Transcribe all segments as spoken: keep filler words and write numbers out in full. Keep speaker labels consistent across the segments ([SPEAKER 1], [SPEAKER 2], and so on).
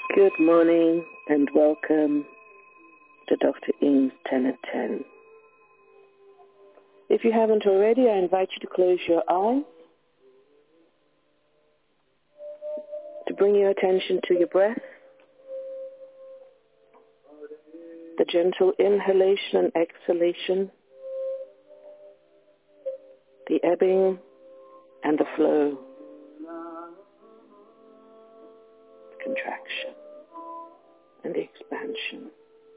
[SPEAKER 1] Good morning and welcome to Doctor Ing's ten at ten. If you haven't already, I invite you to close your eyes, to bring your attention to your breath, the gentle inhalation and exhalation, the ebbing and the flow, the contraction and the expansion.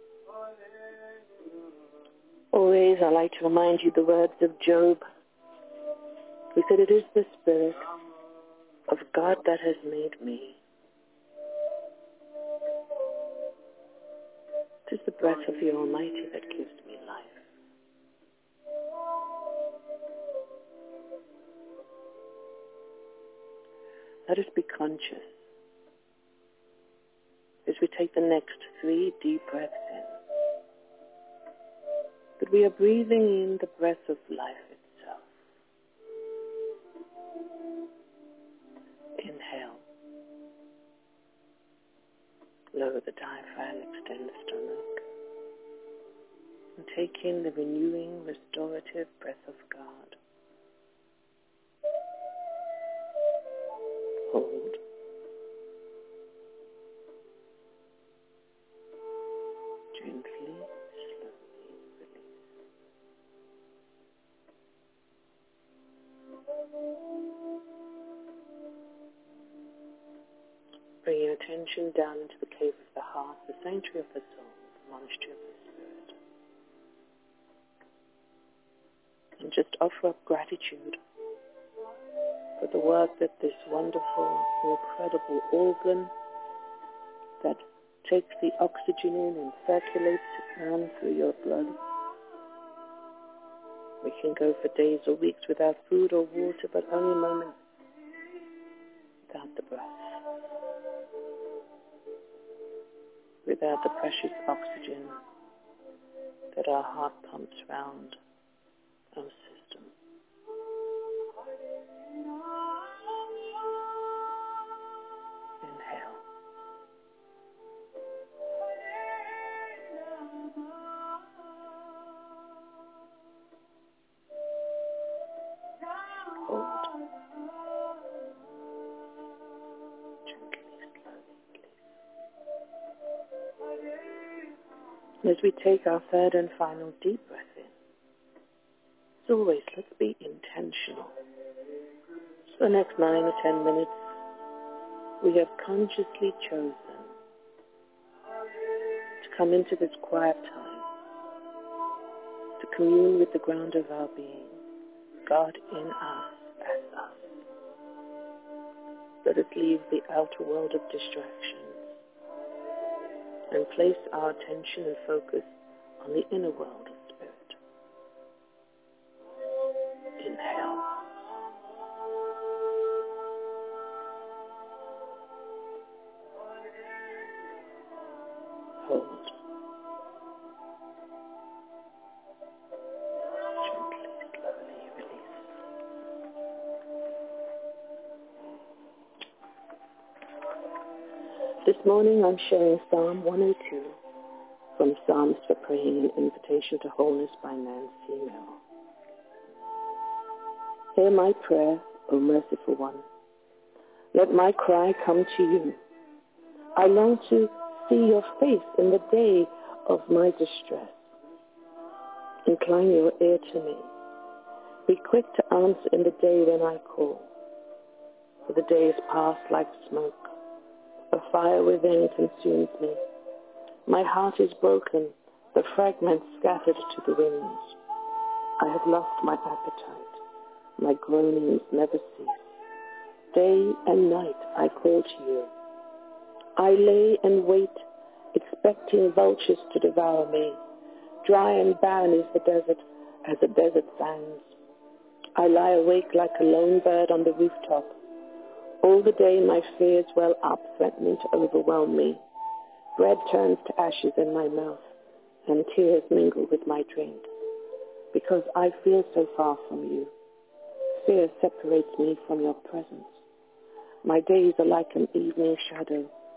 [SPEAKER 1] Always, I like to remind you the words of Job, who said, "It is the Spirit of God that has made me. It is the breath of the Almighty that gives me life." Let us be conscious as we take the next three deep breaths in, that we are breathing in the breath of life itself. Inhale. Lower the diaphragm, extend the stomach, and take in the renewing, restorative breath of God. Hold. Gently, slowly release. Bring your attention down into the cave of the heart, the sanctuary of the soul, the monastery of the spirit. And just offer up gratitude for the work that this wonderful, incredible organ that takes the oxygen in and circulates it down through your blood. We can go for days or weeks without food or water, but only moments without the breath, without the precious oxygen that our heart pumps round our system. Inhale. Hold. Gently, slowly release. As we take our third and final deep breath in, as always, let's be intentional. For the next nine or ten minutes, we have consciously chosen to come into this quiet time, to commune with the ground of our being, God in us, as us. Let us leave the outer world of distractions and place our attention and focus on the inner world of spirit. Inhale. Hold. Gently, slowly release. This morning I'm sharing Psalm one oh two from Psalms for Praying, an Invitation to Wholeness by Nancy Mel. Hear my prayer, O merciful one. Let my cry come to you. I long to see your face in the day of my distress. Incline your ear to me. Be quick to answer in the day when I call. For the day is past like smoke. A fire within consumes me. My heart is broken, the fragments scattered to the winds. I have lost my appetite. My groanings never cease. Day and night I call to you. I lay and wait, expecting vultures to devour me. Dry and barren is the desert as the desert sands. I lie awake like a lone bird on the rooftop. All the day my fears well up, threatening to overwhelm me. Bread turns to ashes in my mouth, and tears mingle with my drink. Because I feel so far from you. Fear separates me from your presence. My days are like an evening shadow.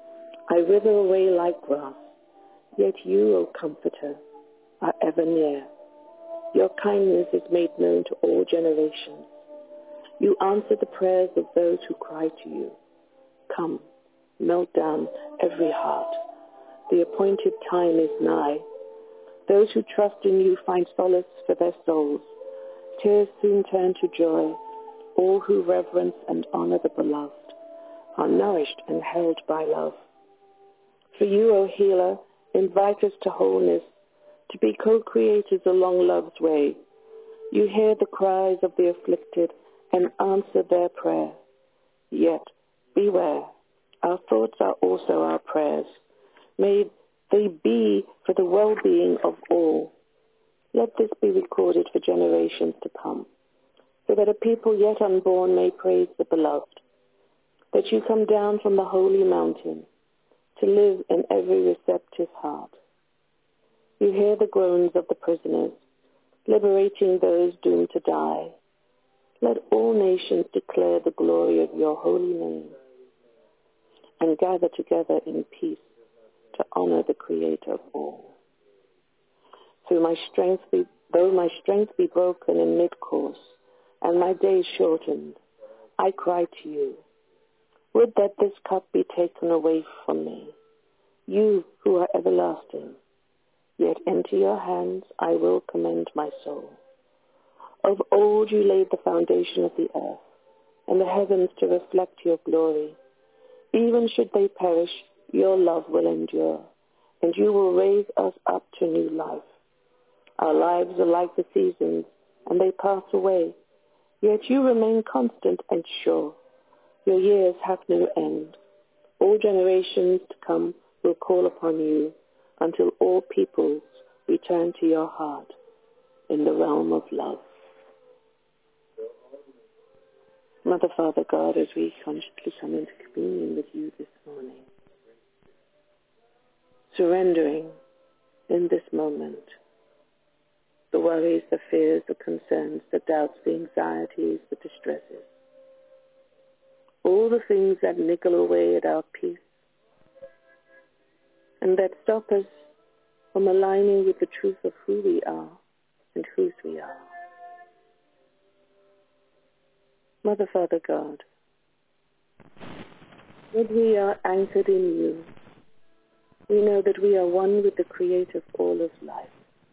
[SPEAKER 1] I wither away like grass, yet you, O Comforter, are ever near. Your kindness is made known to all generations. You answer the prayers of those who cry to you. Come, melt down every heart. The appointed time is nigh. Those who trust in you find solace for their souls. Tears soon turn to joy. All who reverence and honor the beloved are nourished and held by love. For you, O Healer, invite us to wholeness, to be co-creators along love's way. You hear the cries of the afflicted and answer their prayer. Yet, beware, our thoughts are also our prayers. May they be for the well-being of all. Let this be recorded for generations to come, so that a people yet unborn may praise the beloved, that you come down from the holy mountain to live in every receptive heart. You hear the groans of the prisoners, liberating those doomed to die. Let all nations declare the glory of your holy name and gather together in peace to honor the Creator of all. Through my strength be, though my strength be broken in mid-course and my days shortened, I cry to you. Would that this cup be taken away from me, you who are everlasting. Yet into your hands I will commend my soul. Of old you laid the foundation of the earth, and the heavens to reflect your glory. Even should they perish, your love will endure, and you will raise us up to new life. Our lives are like the seasons, and they pass away, yet you remain constant and sure. Your years have no end. All generations to come will call upon you until all peoples return to your heart in the realm of love. Mother, Father, God, as we consciously come into communion with you this morning, surrendering in this moment the worries, the fears, the concerns, the doubts, the anxieties, the distresses, all the things that niggle away at our peace and that stop us from aligning with the truth of who we are and whose we are. Mother, Father, God, when we are anchored in you, we know that we are one with the Creator of all of life.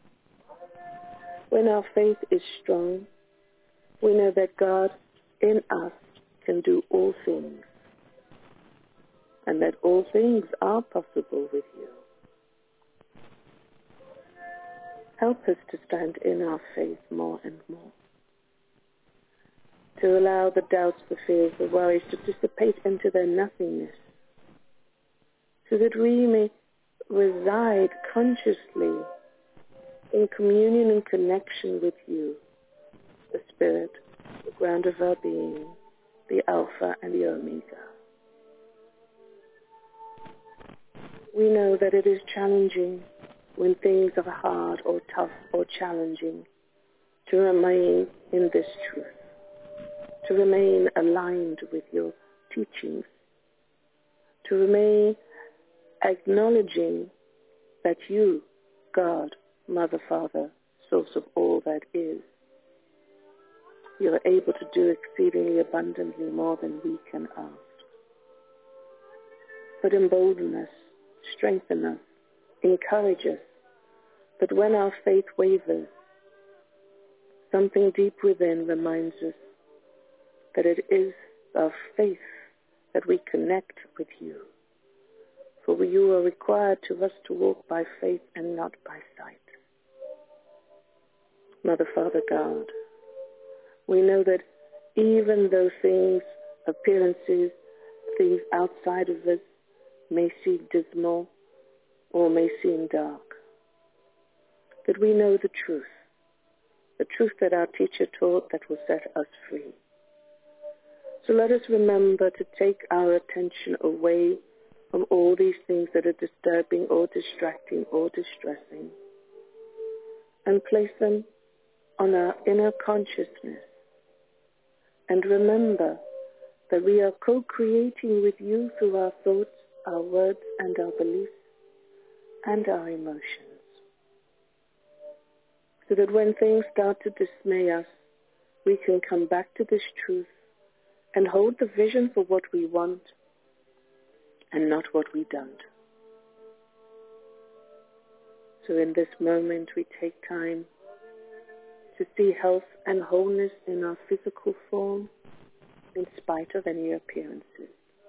[SPEAKER 1] When our faith is strong, we know that God in us can do all things, and that all things are possible with you. Help us to stand in our faith more and more, to allow the doubts, the fears, the worries to dissipate into their nothingness, so that we may reside consciously in communion and connection with you, the Spirit, the ground of our being, the Alpha and the Omega. We know that it is challenging when things are hard or tough or challenging to remain in this truth, to remain aligned with your teachings, to remain acknowledging that you, God, Mother, Father, source of all that is, you are able to do exceedingly abundantly more than we can ask. But embolden us, strengthen us, encourage us, that when our faith wavers, something deep within reminds us that it is our faith that we connect with you. For you are required to us to walk by faith and not by sight. Mother, Father, God, we know that even though things, appearances, things outside of us may seem dismal or may seem dark, that we know the truth, the truth that our teacher taught that will set us free. So let us remember to take our attention away from all these things that are disturbing or distracting or distressing, and place them on our inner consciousness. And remember that we are co-creating with you through our thoughts, our words and our beliefs and our emotions, so that when things start to dismay us, we can come back to this truth and hold the vision for what we want and not what we don't. So in this moment, we take time to see health and wholeness in our physical form in spite of any appearances.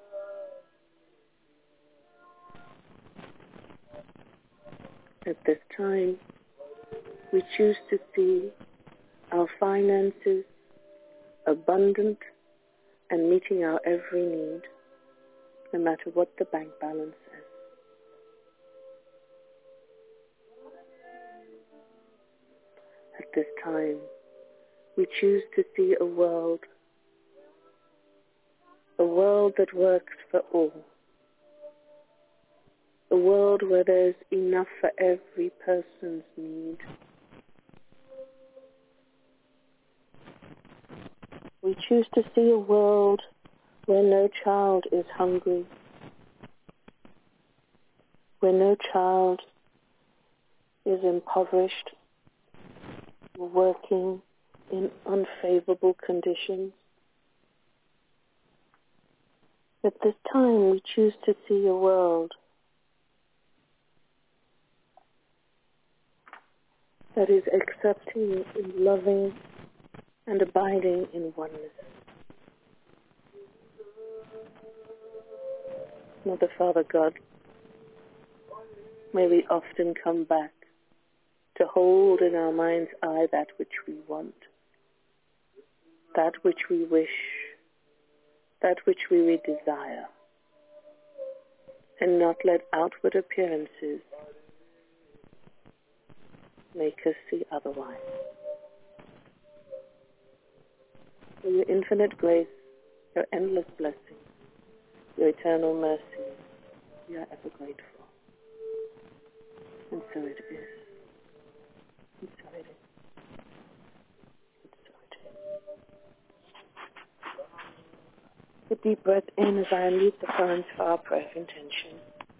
[SPEAKER 1] At this time, we choose to see our finances abundant and meeting our every need, no matter what the bank balance is. At this time, we choose to see a world, a world that works for all, a world where there's enough for every person's need. We choose to see a world where no child is hungry, where no child is impoverished, working in unfavorable conditions. At this time, we choose to see a world that is accepting, loving, and abiding in oneness. Mother, Father, God, may we often come back to hold in our mind's eye that which we want, that which we wish, that which we desire, and not let outward appearances make us see otherwise. For your infinite grace, your endless blessings, your eternal mercy, we are ever grateful. And so it is. And so it is. And so it is. A deep breath in as I unmute the phones for our prayer of intention.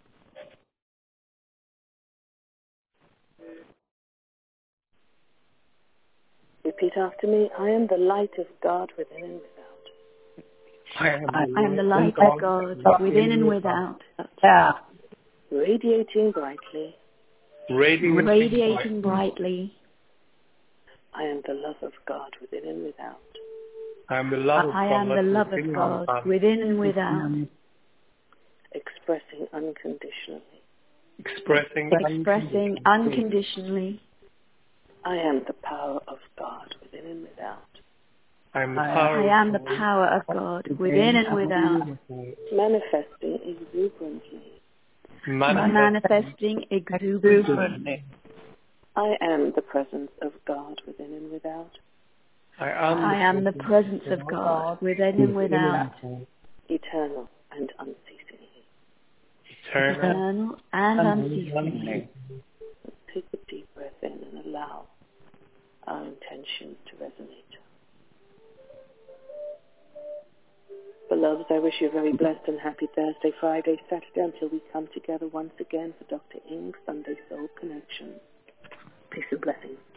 [SPEAKER 1] Repeat after me. I am the light of God within and without.
[SPEAKER 2] I am,
[SPEAKER 3] I am the light of God within and without.
[SPEAKER 2] Yeah.
[SPEAKER 1] Radiating brightly.
[SPEAKER 2] Radiating,
[SPEAKER 3] Radiating brightly.
[SPEAKER 1] I am the love of God within and without.
[SPEAKER 2] I am the love of
[SPEAKER 3] I
[SPEAKER 2] God,
[SPEAKER 3] am the love of God within and without.
[SPEAKER 1] Expressing unconditionally.
[SPEAKER 2] Expressing,
[SPEAKER 3] Expressing unconditionally.
[SPEAKER 1] I am the power of God within and without.
[SPEAKER 2] I am the power,
[SPEAKER 3] I am the power of God within and without.
[SPEAKER 1] Manifesting exuberantly.
[SPEAKER 3] Manifesting exuberantly.
[SPEAKER 1] I am the presence of God within and without.
[SPEAKER 2] I am,
[SPEAKER 3] I am the presence of God within and without.
[SPEAKER 1] Eternal and unceasingly.
[SPEAKER 2] eternal,
[SPEAKER 3] Eternal and unceasingly.
[SPEAKER 1] Take a deep breath in and allow our intentions to resonate. Beloveds, I wish you a very blessed and happy Thursday, Friday, Saturday, until we come together once again for Doctor Ing's Sunday Soul Connection. Peace and blessings.